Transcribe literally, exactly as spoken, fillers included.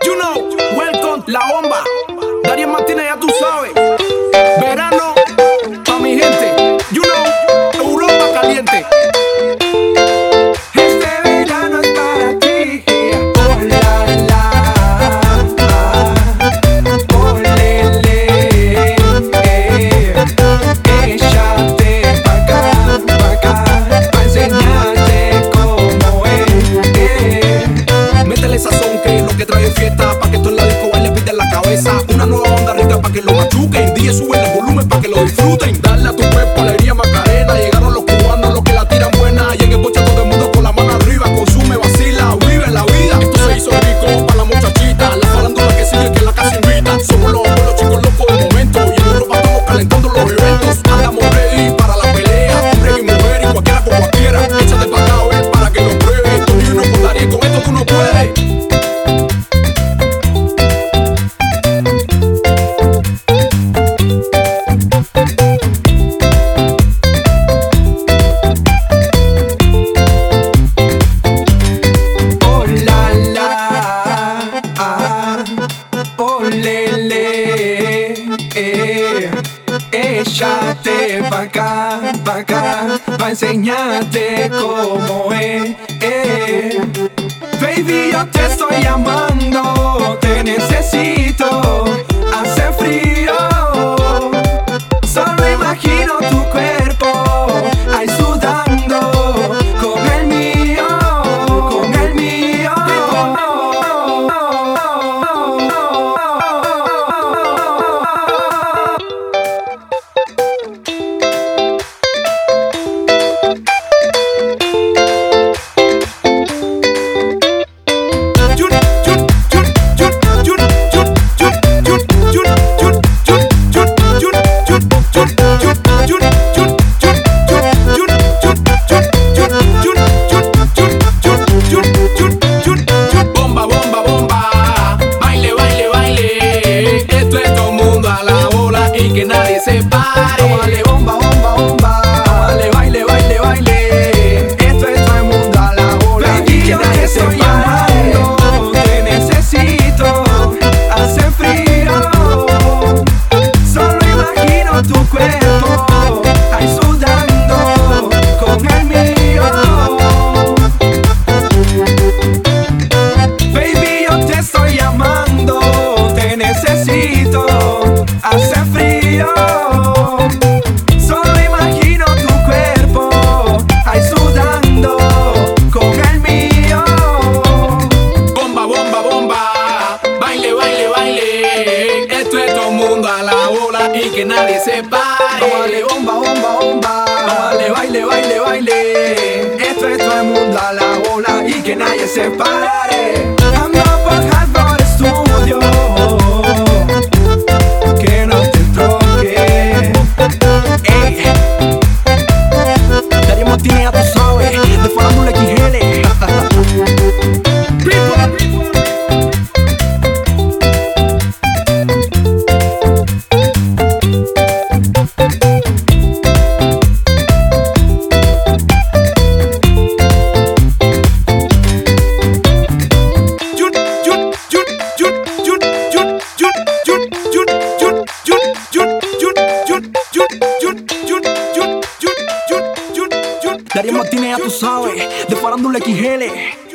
You know, welcome, la bomba. Dariel Martínez, ya tú sabes. Verano, pa' mi gente. You know, Europa caliente. Este verano es para ti. Oh la la, oh le le, eh. Échate pa' acá, pa' acá, pa' enseñarte cómo es, eh. Métele sazón que es lo que trae fiesta. Pa' que tú en la disco baile pide en la cabeza. Una nueva onda rica pa' que lo machuquen. D J sube el volumen pa' que lo disfruten. Dale a tu cuerpo alegría Macarena. Llegaron los cubanos, los que la tiran buena. Y en el boche todo el mundo con la mano arriba. Consume, vacila, vive la vida. Esto se hizo rico pa' la muchachita. La farándula que sigue que la casa invita. Somos los abuelos chicos locos del momento. Y en Europa estamos calentando los eventos. Andamos ready para la pelea. Hombre y mujer y cualquiera con cualquiera. Échate pa' acá, ven, para que lo pruebes. Tú y uno con Dariel, con esto tú no puedes. Oh le le, eh. Échate pa' acá, pa' acá, pa' enseñarte cómo es, eh. Baby, yo te estoy llamando, te necesito, hace frío. Solo imagino tu cuerpo ahí sudando con el mío, con el mío. Bomba, bomba, bomba. Baile, baile, baile. Esto es todo el mundo a la bola y que nadie se pare. Dale bomba, bomba, bomba. Dale baile, baile, baile. Esto es todo el mundo a la bola. Baby, y que nadie se pare. Te necesito, hace frío. Solo imagino tu cuerpo ahí sudando con el mío. Baby, yo te estoy llamando, te necesito, hace frío. Solo imagino tu cuerpo ahí sudando con el mío. Bomba, bomba, bomba. Baile, baile, baile. Esto es todo el mundo a la bola y que nadie se pare. Dale bomba, bomba, bomba. Dale baile, baile, baile. Esto es todo el mundo a la bola y que nadie se pare. Ando por Harvard Studio, que no te troque. Ey, Dariel Martínez, ya tú sabes, de Farándula X L. Dariel Martínez, ya tú sabes, de Farándula X L.